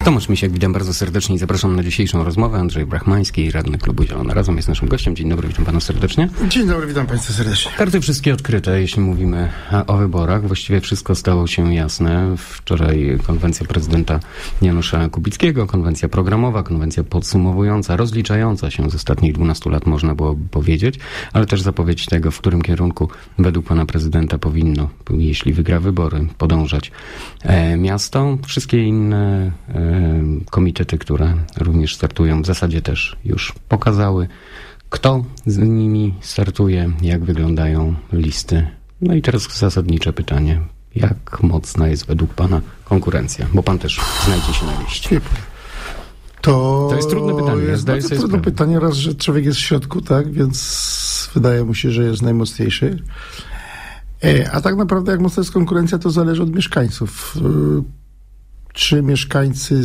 Tomasz Misiak, witam bardzo serdecznie i zapraszam na dzisiejszą rozmowę. Andrzej Brachmański, radny Klubu Zielona Razem jest naszym gościem. Dzień dobry, witam pana serdecznie. Dzień dobry, witam państwa serdecznie. Karty wszystkie odkryte, jeśli mówimy o wyborach. Właściwie wszystko stało się jasne. Wczoraj konwencja prezydenta Janusza Kubickiego, konwencja programowa, konwencja podsumowująca, rozliczająca się z ostatnich 12 lat, można było powiedzieć, ale też zapowiedź tego, w którym kierunku według pana prezydenta powinno, jeśli wygra wybory, podążać miasto. Wszystkie inne komitety, które również startują, w zasadzie też już pokazały, kto z nimi startuje, jak wyglądają listy. No i teraz zasadnicze pytanie. Jak mocna jest według pana konkurencja? Bo pan też znajdzie się na liście. To jest trudne pytanie. Jest bardzo trudne pytanie. Raz, że człowiek jest w środku, tak, więc wydaje mu się, że jest najmocniejszy. A tak naprawdę jak mocna jest konkurencja, to zależy od mieszkańców. Czy mieszkańcy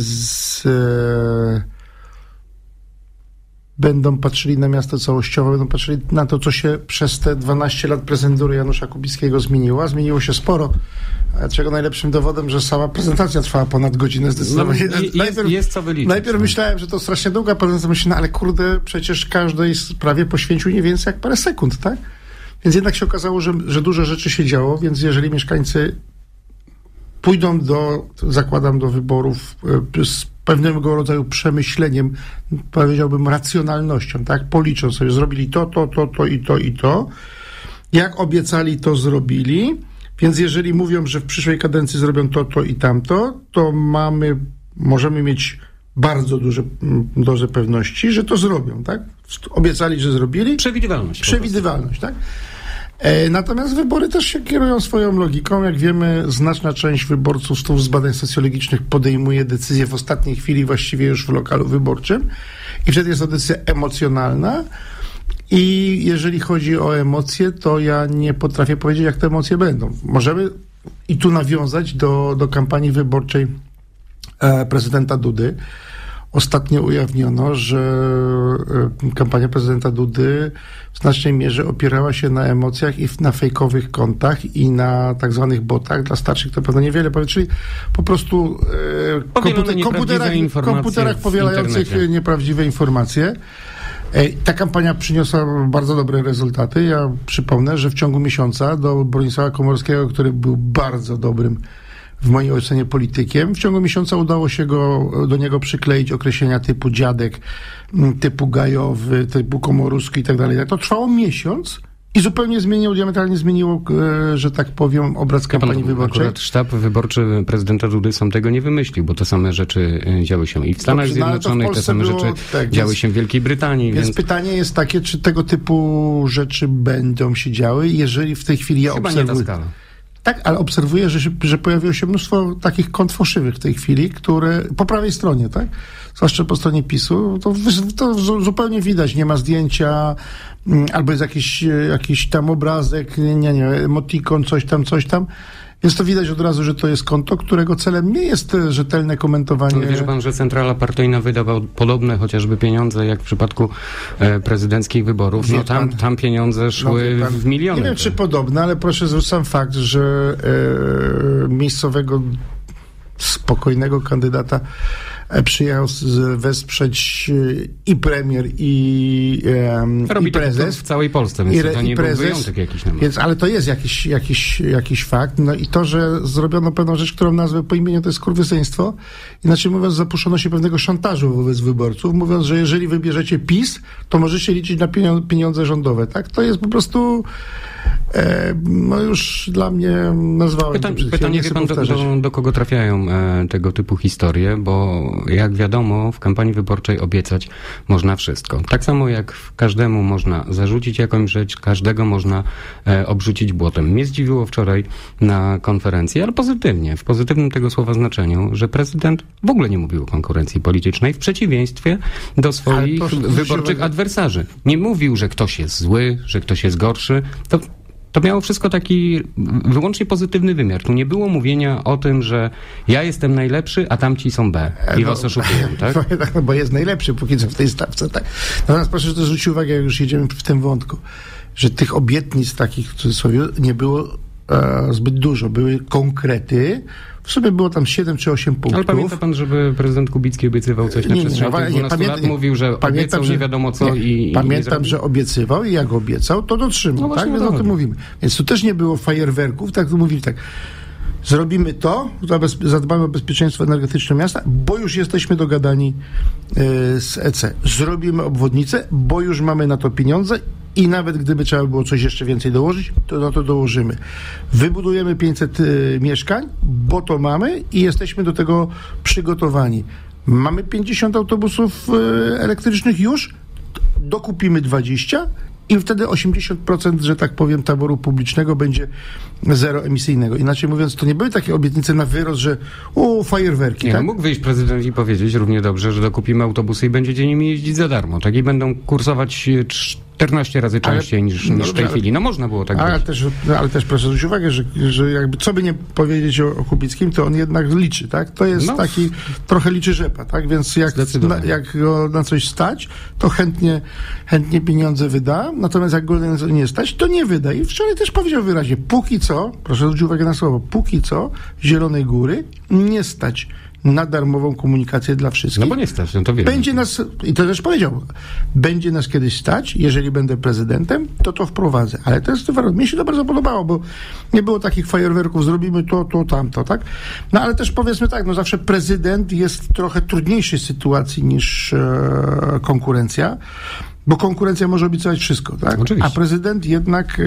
będą patrzyli na miasto całościowo, będą patrzyli na to, co się przez te 12 lat prezydentury Janusza Kubickiego zmieniło. A zmieniło się sporo. Czego najlepszym dowodem, że sama prezentacja trwała ponad godzinę zdecydowanie. Jest co wyliczyć. Najpierw myślałem, że to strasznie długa prezentacja. Myślałem, ale kurde, przecież każdej sprawie poświęcił nie więcej jak parę sekund, tak? Więc jednak się okazało, że dużo rzeczy się działo, więc jeżeli mieszkańcy pójdą zakładam, do wyborów z pewnego rodzaju przemyśleniem, powiedziałbym racjonalnością, tak? Policzą sobie, zrobili to i to. Jak obiecali, to zrobili. Więc jeżeli mówią, że w przyszłej kadencji zrobią to i tamto, to możemy mieć bardzo duże dozę pewności, że to zrobią, tak? Obiecali, że zrobili. Przewidywalność, tak? Natomiast wybory też się kierują swoją logiką. Jak wiemy, znaczna część wyborców z badań socjologicznych podejmuje decyzję w ostatniej chwili, właściwie już w lokalu wyborczym. I wtedy jest to decyzja emocjonalna. I jeżeli chodzi o emocje, to ja nie potrafię powiedzieć, jak te emocje będą. Możemy i tu nawiązać do kampanii wyborczej prezydenta Dudy. Ostatnio ujawniono, że kampania prezydenta Dudy w znacznej mierze opierała się na emocjach i na fejkowych kontach i na tak zwanych botach. Dla starszych to pewno niewiele powie, czyli po prostu komputerach powielających nieprawdziwe informacje. Ta kampania przyniosła bardzo dobre rezultaty. Ja przypomnę, że w ciągu miesiąca do Bronisława Komorowskiego, który był bardzo dobrym w mojej ocenie politykiem, w ciągu miesiąca udało się do niego przykleić określenia typu dziadek, typu gajowy, typu komoruski i tak dalej. To trwało miesiąc i zupełnie diametralnie zmieniło, że tak powiem, obraz kampanii wyborczej. Akurat sztab wyborczy prezydenta Dudy sam tego nie wymyślił, bo te same rzeczy działy się i w Stanach Zjednoczonych, te same rzeczy działy się w Wielkiej Brytanii. Więc pytanie jest takie, czy tego typu rzeczy będą się działy, jeżeli w tej chwili ja obserwuję... Chyba nie ta skala. Tak, ale obserwuję, że pojawiło się mnóstwo takich kont fałszywych w tej chwili, które po prawej stronie, tak? Zwłaszcza po stronie PiS-u, to zupełnie widać, nie ma zdjęcia, albo jest jakiś tam obrazek, emotikon, coś tam. Więc to widać od razu, że to jest konto, którego celem nie jest rzetelne komentowanie. Ale wie pan, że centrala partyjna wydawał podobne chociażby pieniądze, jak w przypadku prezydenckich wyborów. No tam pieniądze szły w miliony. Nie wiem, czy podobne, ale proszę zwrócić sam fakt, że miejscowego spokojnego kandydata przyjechał wesprzeć i premier, i prezes. To w całej Polsce, więc to nie był wyjątek jakiś. Więc, ale to jest jakiś fakt. No i to, że zrobiono pewną rzecz, którą nazwę po imieniu, to jest skurwysyństwo. Inaczej mówiąc, zapuszono się pewnego szantażu wobec wyborców, mówiąc, że jeżeli wybierzecie PiS, to możecie liczyć na pieniądze rządowe. Tak? To jest po prostu już dla mnie nazwałem. Pytanie, wie pan, do kogo trafiają tego typu historie, bo jak wiadomo, w kampanii wyborczej obiecać można wszystko. Tak samo jak każdemu można zarzucić jakąś rzecz, każdego można obrzucić błotem. Mnie zdziwiło wczoraj na konferencji, ale pozytywnie, w pozytywnym tego słowa znaczeniu, że prezydent w ogóle nie mówił o konkurencji politycznej, w przeciwieństwie do swoich wyborczych adwersarzy. Nie mówił, że ktoś jest zły, że ktoś jest gorszy. To miało wszystko taki wyłącznie pozytywny wymiar. Tu nie było mówienia o tym, że ja jestem najlepszy, a tamci są B i was oszukują, tak? Bo jest najlepszy póki co w tej stawce, tak? Natomiast proszę też zwrócić uwagę, jak już jedziemy w tym wątku, że tych obietnic takich, w cudzysłowie, nie było zbyt dużo. Były konkrety. W sumie było tam 7 czy 8 punktów. Ale pamięta pan, żeby prezydent Kubicki obiecywał coś na przestrzeni tych 12 lat? Mówił, że obiecał nie wiadomo co i pamiętam, że obiecywał i jak obiecał, to dotrzymał. No tak? Więc o tym mówimy. Więc tu też nie było fajerwerków, tak to mówili tak. Zrobimy to, zadbamy o bezpieczeństwo energetyczne miasta, bo już jesteśmy dogadani z EC. Zrobimy obwodnicę, bo już mamy na to pieniądze i nawet gdyby trzeba było coś jeszcze więcej dołożyć, to na to dołożymy. Wybudujemy 500 mieszkań, bo to mamy i jesteśmy do tego przygotowani. Mamy 50 autobusów elektrycznych już, dokupimy 20 i wtedy 80%, że tak powiem, taboru publicznego będzie zeroemisyjnego. Inaczej mówiąc, to nie były takie obietnice na wyrost, że fajerwerki. Nie, tak? no mógł wyjść prezydent i powiedzieć równie dobrze, że dokupimy autobusy i będziecie nimi jeździć za darmo. Tak? I będą kursować 14 razy częściej niż w tej chwili. No można było tak być. Ale też proszę zwrócić uwagę, że jakby co by nie powiedzieć o Kubickim, to on jednak liczy, tak? To jest taki, trochę liczy rzepa, tak? Więc jak go na coś stać, to chętnie pieniądze wyda, natomiast jak go nie stać, to nie wyda. I wczoraj też powiedział wyraźnie, póki co, proszę zwrócić uwagę na słowo, póki co Zielonej Góry nie stać na darmową komunikację dla wszystkich. No bo nie stać, no to wiemy. Będzie nas, i to też powiedział, będzie nas kiedyś stać, jeżeli będę prezydentem, to wprowadzę. Ale to jest warunок. Mnie się to bardzo podobało, bo nie było takich fajerwerków, zrobimy to, tamto, tak? No ale też powiedzmy tak, no zawsze prezydent jest w trochę trudniejszej sytuacji niż konkurencja, bo konkurencja może obiecywać wszystko, tak? Oczywiście. A prezydent jednak,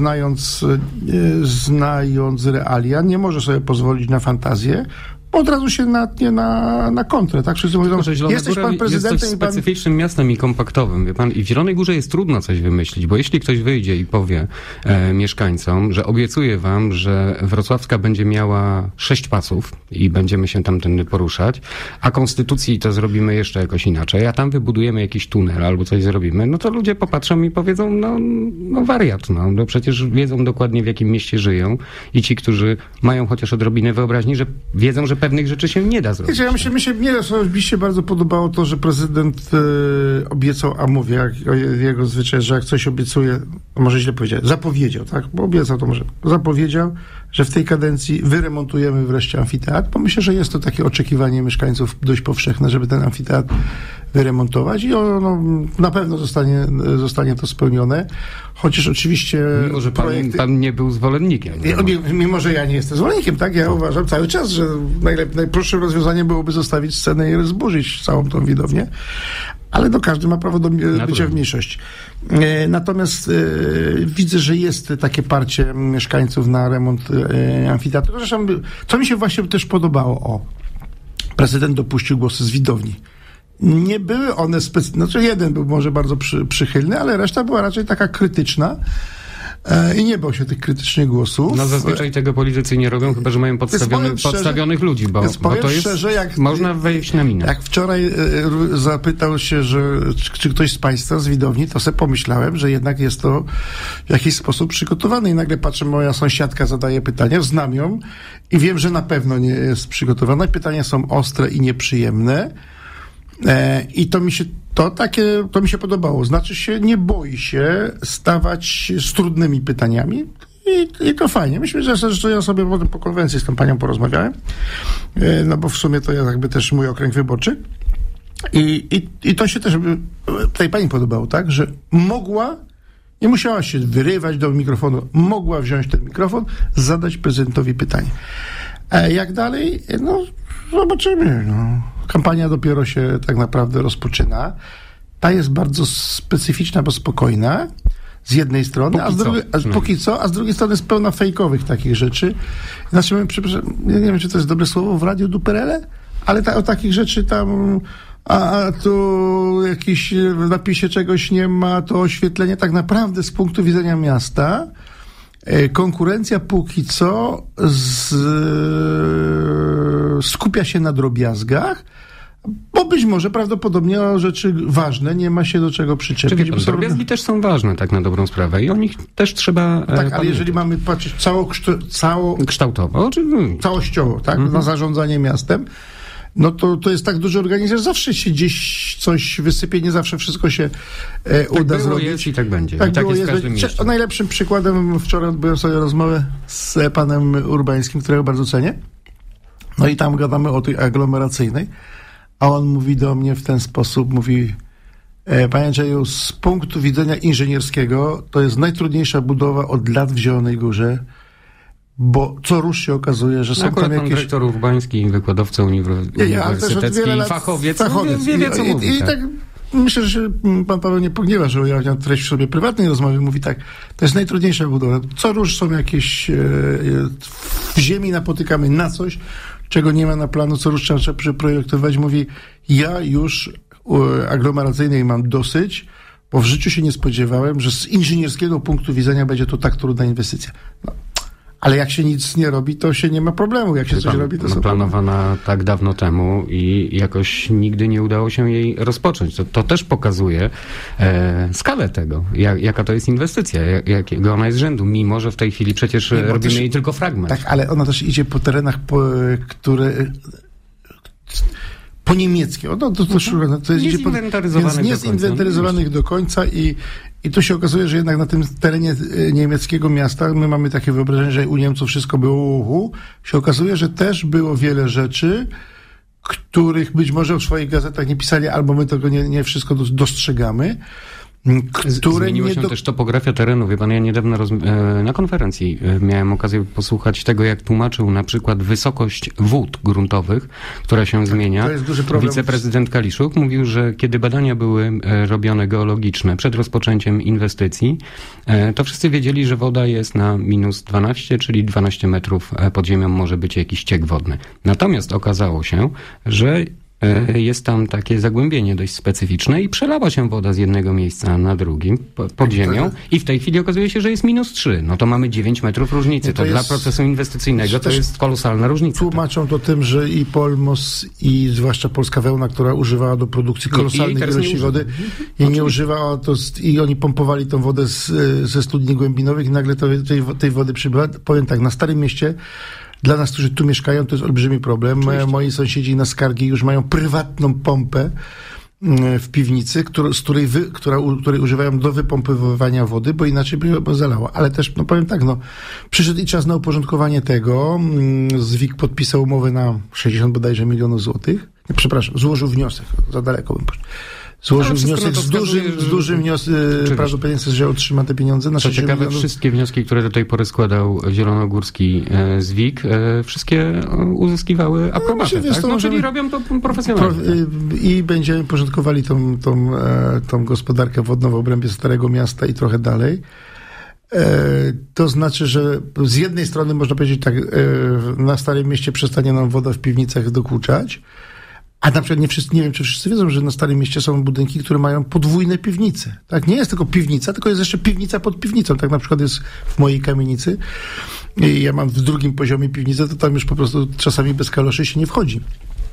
znając realia, nie może sobie pozwolić na fantazję, od razu się natnie na kontrę, tak? Wszyscy mówią, jesteś pan prezydentem jest coś specyficznym miastem i kompaktowym, wie pan, i w Zielonej Górze jest trudno coś wymyślić, bo jeśli ktoś wyjdzie i powie mieszkańcom, że obiecuje wam, że Wrocławska będzie miała 6 pasów i będziemy się tamtędy poruszać, a Konstytucji to zrobimy jeszcze jakoś inaczej, a tam wybudujemy jakiś tunel albo coś zrobimy, no to ludzie popatrzą i powiedzą, no wariat, no przecież wiedzą dokładnie w jakim mieście żyją i ci, którzy mają chociaż odrobinę wyobraźni, że wiedzą, że pewnych rzeczy się nie da zrobić. Wiecie, mi się osobiście bardzo podobało to, że prezydent obiecał, a mówię, jak jego zwyczaj, że jak coś obiecuje, może źle powiedziałem, zapowiedział, tak? Bo obiecał to może. Zapowiedział, że w tej kadencji wyremontujemy wreszcie amfiteatr, bo myślę, że jest to takie oczekiwanie mieszkańców dość powszechne, żeby ten amfiteatr wyremontować i na pewno zostanie to spełnione. Chociaż oczywiście... Mimo, że pan nie był zwolennikiem. Mimo, że ja nie jestem zwolennikiem, tak? Ja uważam cały czas, że najprostszym rozwiązaniem byłoby zostawić scenę i zburzyć całą tą widownię. Ale każdy ma prawo do bycia w mniejszości. Natomiast widzę, że jest takie parcie mieszkańców na remont amfiteatru. Zresztą, co mi się właśnie też podobało, prezydent dopuścił głosy z widowni. Nie były one jeden był może bardzo przychylny, ale reszta była raczej taka krytyczna. I nie bał się tych krytycznych głosów. No zazwyczaj tego politycy nie robią, chyba że mają podstawionych ludzi, bo to jest, można wejść na minę. Jak wczoraj zapytał się, czy ktoś z państwa z widowni, to sobie pomyślałem, że jednak jest to w jakiś sposób przygotowane i nagle patrzę, moja sąsiadka zadaje pytania, znam ją i wiem, że na pewno nie jest przygotowana. Pytania są ostre i nieprzyjemne. I to mi się podobało. Znaczy się, nie boi się stawać z trudnymi pytaniami i to fajnie. Myślę, że ja sobie potem po konwencji z tą panią porozmawiałem, no bo w sumie to jest jakby też mój okręg wyborczy i to się też tej pani podobało, tak, że nie musiała się wyrywać do mikrofonu, mogła wziąć ten mikrofon, zadać prezydentowi pytanie. Jak dalej? No, zobaczymy, Kampania dopiero się tak naprawdę rozpoczyna. Ta jest bardzo specyficzna, bo spokojna z jednej strony, póki co, a z drugiej strony jest pełna fejkowych takich rzeczy. Znaczy, ja nie wiem, czy to jest dobre słowo w radiu duperele, ale o takich rzeczy tam a tu jakiś w napisie czegoś nie ma, to oświetlenie tak naprawdę z punktu widzenia miasta konkurencja póki co skupia się na drobiazgach, bo być może prawdopodobnie o rzeczy ważne nie ma się do czego przyczepić. Drobiazgi też są ważne, tak na dobrą sprawę i o nich też trzeba tak, ale jeżeli mamy patrzeć całokształtowo, całościowo, tak, na zarządzanie miastem, no to jest tak duży organizm, że zawsze się gdzieś coś wysypie, nie zawsze wszystko się uda było, zrobić. Jest i tak będzie. Tak I tak było, jest w każdym mieście. Najlepszym przykładem, wczoraj odbyłem sobie rozmowę z panem Urbańskim, którego bardzo cenię. No i tam gadamy o tej aglomeracyjnej, a on mówi do mnie w ten sposób, mówi: panie Andrzeju, z punktu widzenia inżynierskiego to jest najtrudniejsza budowa od lat w Zielonej Górze, bo co rusz się okazuje, że są tam jakieś... dyrektor urbański, wykładowca uniwersytecki i fachowiec wie co mówi. I tak myślę, że pan Paweł nie pogniewa, że ujawnia treść w sobie prywatnej rozmowy. Mówi tak, to jest najtrudniejsza budowa. Co rusz są jakieś... w ziemi napotykamy na coś, czego nie ma na planu, co rusz trzeba przeprojektować. Mówi, ja już aglomeracyjnej mam dosyć, bo w życiu się nie spodziewałem, że z inżynierskiego punktu widzenia będzie to tak trudna inwestycja. No. Ale jak się nic nie robi, to się nie ma problemu. Jak się coś robi, to są planowana tak dawno temu i jakoś nigdy nie udało się jej rozpocząć. To też pokazuje skalę tego, jaka to jest inwestycja, jakiego ona jest rzędu, mimo że w tej chwili przecież robimy jej tylko fragment. Tak, ale ona też idzie po terenach, które... po niemieckie. To jest niezinwentaryzowanych do końca i tu się okazuje, że jednak na tym terenie niemieckiego miasta my mamy takie wyobrażenie, że u Niemców wszystko było się okazuje, że też było wiele rzeczy, których być może w swoich gazetach nie pisali, albo my tego nie wszystko dostrzegamy. Zmieniła się też topografia terenu. Wie pan, ja niedawno na konferencji miałem okazję posłuchać tego, jak tłumaczył na przykład wysokość wód gruntowych, która się zmienia. To jest duży problem. Wiceprezydent Kaliszuk mówił, że kiedy badania były robione geologiczne przed rozpoczęciem inwestycji, to wszyscy wiedzieli, że woda jest na minus 12, czyli 12 metrów pod ziemią może być jakiś ciek wodny. Natomiast okazało się, że jest tam takie zagłębienie dość specyficzne i przelała się woda z jednego miejsca na drugim pod ziemią i w tej chwili okazuje się, że jest minus 3. No to mamy 9 metrów różnicy. To dla procesu inwestycyjnego to jest kolosalna różnica. Tłumaczą to tym, że i Polmos i zwłaszcza polska wełna, która używała do produkcji kolosalnych ilości wody, jej nie używała, i oni pompowali tą wodę ze studni głębinowych i nagle tej wody przybywa. Powiem tak, na Starym Mieście dla nas, którzy tu mieszkają, to jest olbrzymi problem. Moi sąsiedzi na Skargi już mają prywatną pompę w piwnicy, której używają do wypompywania wody, bo inaczej by zalało. Ale też, powiem tak, przyszedł i czas na uporządkowanie tego. ZWIK podpisał umowę na 60 bodajże milionów złotych. Przepraszam, złożył wniosek. Za daleko bym poszedł. Złożył wniosek z dużym prawdopodobieństwem, że otrzyma te pieniądze. Co ciekawe, wszystkie wnioski, które do tej pory składał zielonogórski ZWIK, wszystkie uzyskiwały aprobatę, tak? Czyli robią to profesjonalnie. I będziemy porządkowali tą gospodarkę wodną w obrębie Starego Miasta i trochę dalej. To znaczy, że z jednej strony można powiedzieć tak, na Starym Mieście przestanie nam woda w piwnicach dokuczać, a na przykład nie wiem, czy wszyscy wiedzą, że na Starym Mieście są budynki, które mają podwójne piwnice. Tak? Nie jest tylko piwnica, tylko jest jeszcze piwnica pod piwnicą. Tak na przykład jest w mojej kamienicy. I ja mam w drugim poziomie piwnicę, to tam już po prostu czasami bez kaloszy się nie wchodzi.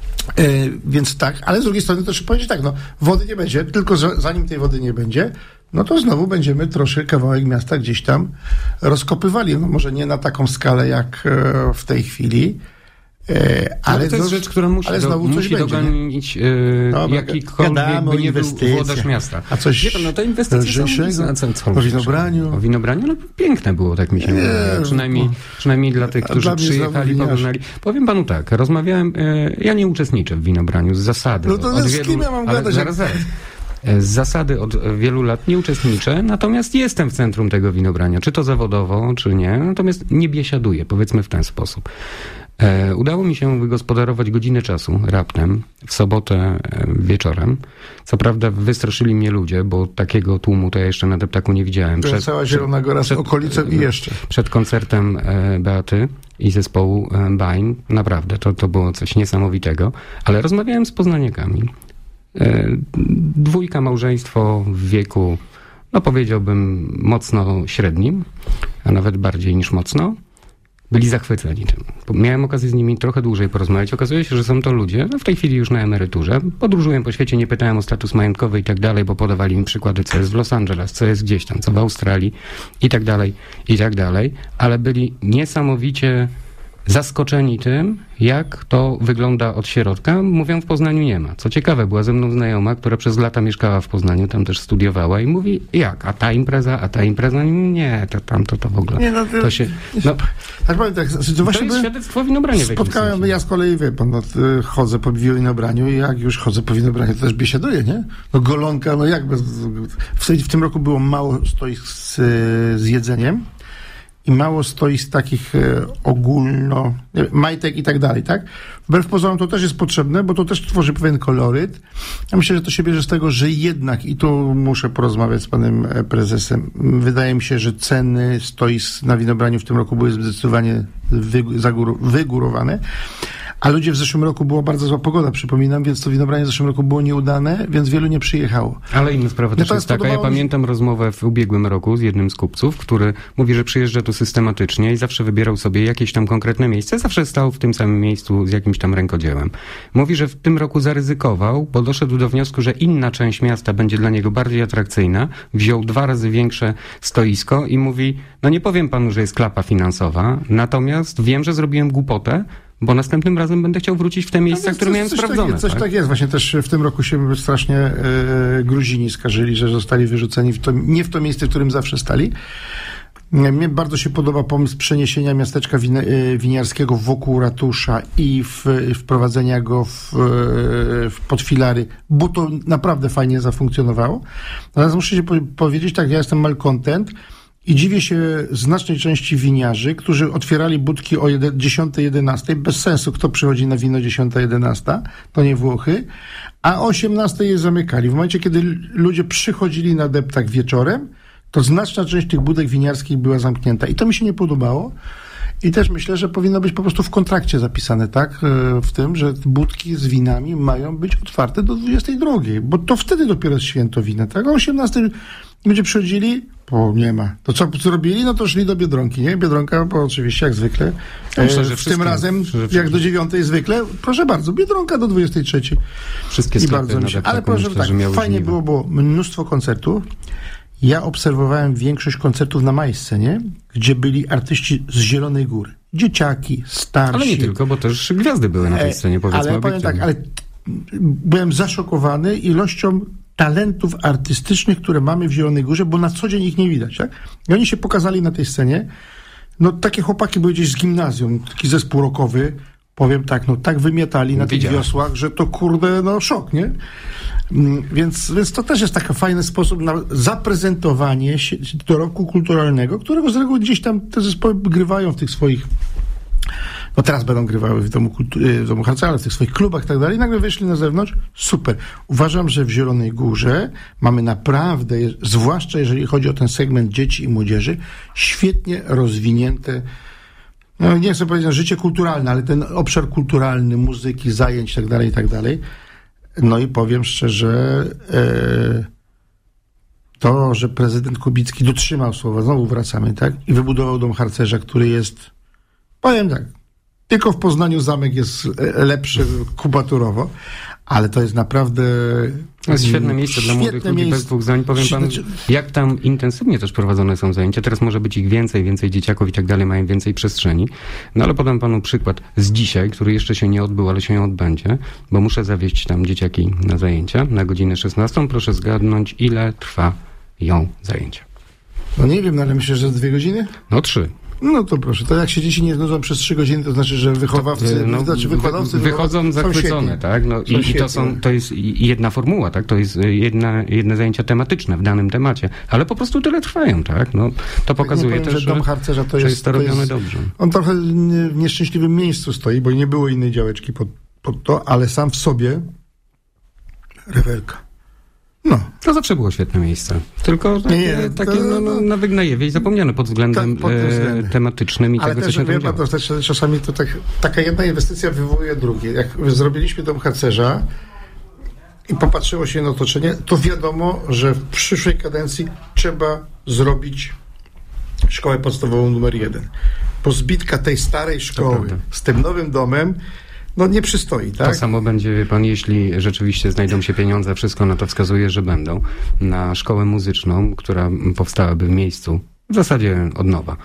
Więc tak, ale z drugiej strony to trzeba powiedzieć tak, wody nie będzie, tylko zanim tej wody nie będzie, to znowu będziemy troszkę kawałek miasta gdzieś tam rozkopywali. Może nie na taką skalę jak w tej chwili, ale to jest rzecz, która musi dogonić jakikolwiek by nie był włodarz miasta. A coś te inwestycje są o winobraniu. O winobraniu? Piękne było, tak mi się wydaje. Przynajmniej dla tych, którzy przyjechali, poglądali. Powiem panu tak, rozmawiałem, ja nie uczestniczę w winobraniu z zasady. Z kim ja mam gadać? Zaraz. Z zasady od wielu lat nie uczestniczę, natomiast jestem w centrum tego winobrania, czy to zawodowo, czy nie, natomiast nie biesiaduję, powiedzmy w ten sposób. Udało mi się wygospodarować godzinę czasu raptem w sobotę wieczorem. Co prawda wystraszyli mnie ludzie, bo takiego tłumu to ja jeszcze na deptaku nie widziałem. Cała Zielona Góra z okolicą i jeszcze. Przed koncertem Beaty i zespołu Bain. Naprawdę, to było coś niesamowitego. Ale rozmawiałem z poznaniakami. Dwójka małżeństwo w wieku, powiedziałbym, mocno średnim, a nawet bardziej niż mocno. Byli zachwyceni tym. Miałem okazję z nimi trochę dłużej porozmawiać. Okazuje się, że są to ludzie, w tej chwili już na emeryturze. Podróżuję po świecie, nie pytałem o status majątkowy i tak dalej, bo podawali mi przykłady, co jest w Los Angeles, co jest gdzieś tam, co w Australii i tak dalej, ale byli niesamowicie zaskoczeni tym, jak to wygląda od środka. Mówią, w Poznaniu nie ma. Co ciekawe, była ze mną znajoma, która przez lata mieszkała w Poznaniu, tam też studiowała i mówi, jak? A ta impreza? Nie, to w ogóle. Nie, to się... No, tak powiem tak, to jest świadectwo winobrania. Spotkałem, ja z kolei, wie pan, chodzę po winobraniu i jak już chodzę po winobraniu, to też biesiaduję, nie? No golonka, no jak bez... W tym roku było mało stoisk z jedzeniem i mało stoisk takich ogólno, majtek i tak dalej, tak? Wbrew pozorom to też jest potrzebne, bo to też tworzy pewien koloryt. Ja myślę, że to się bierze z tego, że jednak, i tu muszę porozmawiać z panem prezesem, wydaje mi się, że ceny stoisk na winobraniu w tym roku były zdecydowanie wygórowane. A ludzie w zeszłym roku była bardzo zła pogoda, przypominam, więc to winobranie w zeszłym roku było nieudane, więc wielu nie przyjechało. Ale inna sprawa też jest taka. Ja pamiętam rozmowę w ubiegłym roku z jednym z kupców, który mówi, że przyjeżdża tu systematycznie i zawsze wybierał sobie jakieś tam konkretne miejsce. Zawsze stał w tym samym miejscu z jakimś tam rękodziełem. Mówi, że w tym roku zaryzykował, bo doszedł do wniosku, że inna część miasta będzie dla niego bardziej atrakcyjna. Wziął 2 razy większe stoisko i mówi, no nie powiem panu, że jest klapa finansowa, natomiast wiem, że zrobiłem głupotę, bo następnym razem będę chciał wrócić w te miejsca, które miałem sprawdzone. Coś tak jest. Właśnie też w tym roku się strasznie Gruzini skarżyli, że zostali wyrzuceni nie w to miejsce, w którym zawsze stali. Mnie bardzo się podoba pomysł przeniesienia miasteczka winiarskiego wokół ratusza i wprowadzenia go pod filary, bo to naprawdę fajnie zafunkcjonowało. Natomiast muszę się powiedzieć, tak, ja jestem malcontent i dziwię się znacznej części winiarzy, którzy otwierali budki o 10-11, bez sensu, kto przychodzi na wino 10-11, to nie Włochy, a o 18 je zamykali. W momencie, kiedy ludzie przychodzili na deptak wieczorem, to znaczna część tych budek winiarskich była zamknięta i to mi się nie podobało. I też myślę, że powinno być po prostu w kontrakcie zapisane, tak? W tym, że budki z winami mają być otwarte do 22, bo to wtedy dopiero jest święto wina, tak? O 18 ludzie przychodzili, bo nie ma. To co zrobili? No to szli do Biedronki, nie? Biedronka, bo oczywiście jak zwykle. Myślę, że tym razem, jak do 9 zwykle, proszę bardzo, Biedronka do 23. Wszystkie sklepy bardzo mi się. Ale proszę tak, fajnie było mnóstwo koncertów. Ja obserwowałem większość koncertów na Majscenie, gdzie byli artyści z Zielonej Góry. Dzieciaki, starsi. Ale nie tylko, bo też gwiazdy były na tej scenie, powiedzmy. Ale powiem tak, ale byłem zaszokowany ilością talentów artystycznych, które mamy w Zielonej Górze, bo na co dzień ich nie widać, tak? I oni się pokazali na tej scenie. No takie chłopaki były gdzieś z gimnazjum, taki zespół rockowy, powiem tak, no tak wymiatali na tych wiosłach, że to kurde, no szok, nie? Więc to też jest taki fajny sposób na zaprezentowanie się do roku kulturalnego, którego z reguły gdzieś tam te zespoły grywają w tych swoich, no teraz będą grywały w domu harcerza, ale w tych swoich klubach i tak dalej, nagle wyszli na zewnątrz, super. Uważam, że w Zielonej Górze mamy naprawdę, zwłaszcza jeżeli chodzi o ten segment dzieci i młodzieży, świetnie rozwinięte, no nie chcę powiedzieć życie kulturalne, ale ten obszar kulturalny, muzyki, zajęć i tak dalej. No i powiem szczerze, to, że prezydent Kubicki dotrzymał słowa, znowu wracamy, tak? I wybudował dom harcerza, który jest, powiem tak, tylko w Poznaniu zamek jest lepszy kubaturowo, ale to jest naprawdę... To jest świetne miejsce dla młodych ludzi, bez dwóch zdań. Powiem panu, jak tam intensywnie też prowadzone są zajęcia. Teraz może być ich więcej dzieciaków i tak dalej, mają więcej przestrzeni. No ale podam panu przykład z dzisiaj, który jeszcze się nie odbył, ale się odbędzie, bo muszę zawieźć tam dzieciaki na zajęcia na godzinę 16. Proszę zgadnąć, ile trwają zajęcia. No nie wiem, no ale myślę, że 2 godziny? No 3. No to proszę, to jak się dzieci nie znudzą przez 3 godziny, to znaczy, że wychowawcy, wykładowcy wychodzą zachwycone, tak? No i to jest jedna formuła, tak? To jest jedne zajęcia tematyczne w danym temacie, ale po prostu tyle trwają, tak? No to pokazuje też, że dom harcerza że jest to robione dobrze. On trochę w nieszczęśliwym miejscu stoi, bo nie było innej działeczki pod to, ale sam w sobie rewelka. No. To zawsze było świetne miejsce. Tylko takie na wygnajewie i zapomniane pod względem tematycznym i ale tego, co się tam działo. Ale czasami to taka jedna inwestycja wywołuje drugie. Jak zrobiliśmy dom harcerza i popatrzyło się na otoczenie, to wiadomo, że w przyszłej kadencji trzeba zrobić szkołę podstawową numer 1. Bo zbitka tej starej szkoły z tym nowym domem no nie przystoi, tak? To samo będzie, wie pan, jeśli rzeczywiście znajdą się pieniądze, wszystko na to wskazuje, że będą, na szkołę muzyczną, która powstałaby w miejscu, w zasadzie od nowa,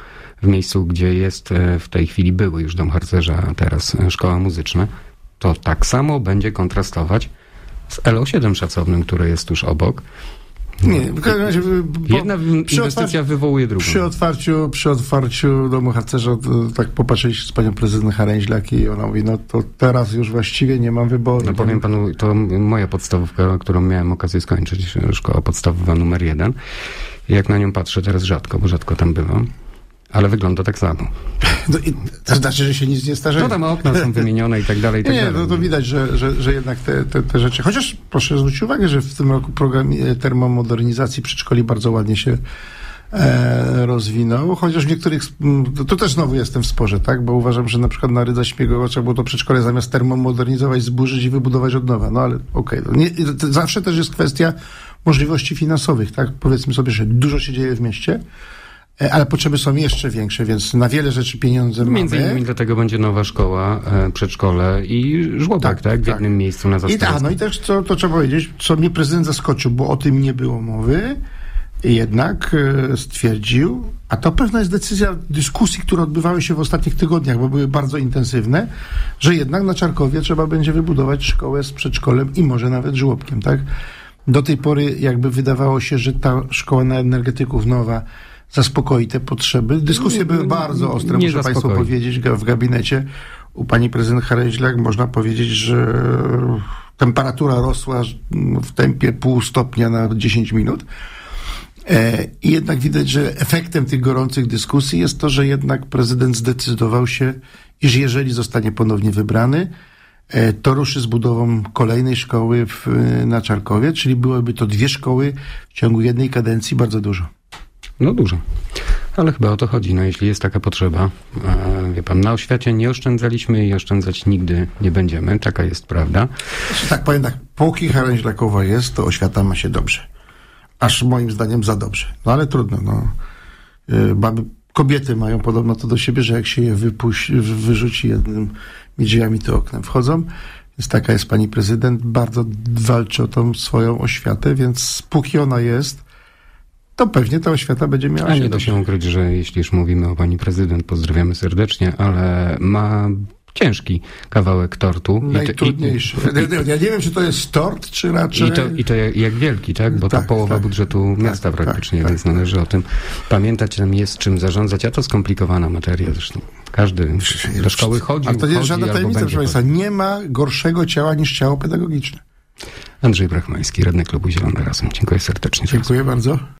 w miejscu, gdzie jest w tej chwili były już dom harcerza, a teraz szkoła muzyczna, to tak samo będzie kontrastować z LO7 szacownym, które jest tuż obok. Nie, w każdym razie... Jedna inwestycja wywołuje drugą. Przy otwarciu domu harcerza tak popatrzyliśmy z panią prezydent Haręźlak i ona mówi, no to teraz już właściwie nie mam wyboru. No powiem panu, to moja podstawówka, którą miałem okazję skończyć, szkoła podstawowa numer 1. Jak na nią patrzę teraz rzadko, bo rzadko tam bywam. Ale wygląda tak samo. No i to znaczy, że się nic nie starzeje. No tam okna są wymienione i tak dalej. Nie, no to widać, że jednak te rzeczy... Chociaż proszę zwrócić uwagę, że w tym roku program termomodernizacji przedszkoli bardzo ładnie się rozwinął, chociaż w niektórych... To też znowu jestem w sporze, tak? Bo uważam, że na przykład na Rydza Śmiegowa trzeba było to przedszkole zamiast termomodernizować, zburzyć i wybudować od nowa. No ale okej. To zawsze też jest kwestia możliwości finansowych, tak? Powiedzmy sobie, że dużo się dzieje w mieście, ale potrzeby są jeszcze większe, więc na wiele rzeczy pieniądze mamy. Między innymi dlatego będzie nowa szkoła, przedszkole i żłobek, tak? W jednym miejscu na Zastępstwie. No i też, to trzeba powiedzieć, co mnie prezydent zaskoczył, bo o tym nie było mowy, jednak stwierdził, a to pewna jest decyzja dyskusji, które odbywały się w ostatnich tygodniach, bo były bardzo intensywne, że jednak na Czarkowie trzeba będzie wybudować szkołę z przedszkolem i może nawet żłobkiem, tak? Do tej pory jakby wydawało się, że ta szkoła na energetyków nowa zaspokoi te potrzeby. Dyskusje były bardzo ostre, muszę Państwu powiedzieć, w gabinecie u pani prezydent Haręźlak można powiedzieć, że temperatura rosła w tempie 0,5 stopnia na 10 minut. I jednak widać, że efektem tych gorących dyskusji jest to, że jednak prezydent zdecydował się, iż jeżeli zostanie ponownie wybrany, to ruszy z budową kolejnej szkoły na Czarkowie, czyli byłyby to 2 szkoły w ciągu jednej kadencji, bardzo dużo. No dużo. Ale chyba o to chodzi. No jeśli jest taka potrzeba, wie pan, na oświacie nie oszczędzaliśmy i oszczędzać nigdy nie będziemy. Taka jest prawda. Tak, powiem tak, póki Haręźlakowa jest, to oświata ma się dobrze. Aż moim zdaniem za dobrze. No ale trudno, no. Kobiety mają podobno to do siebie, że jak się je wyrzuci jednymi drzwiami, to oknem wchodzą. Więc taka jest pani prezydent. Bardzo walczy o tą swoją oświatę, więc póki ona jest, to pewnie ta oświata będzie miała się. A nie da się ukryć, że jeśli już mówimy o pani prezydent, pozdrawiamy serdecznie, ale ma ciężki kawałek tortu. Najtrudniejszy. Ja nie wiem, czy to jest tort, czy raczej... I to jak wielki, tak? Bo to połowa budżetu miasta praktycznie, więc należy o tym pamiętać, tam jest czym zarządzać, a to skomplikowana materia zresztą. Każdy do szkoły chodzi. A to nie jest żadna tajemnica, proszę Państwa. Nie ma gorszego ciała niż ciało pedagogiczne. Andrzej Brachmański, radny klubu Zielony Razem. Dziękuję serdecznie. Dziękuję bardzo.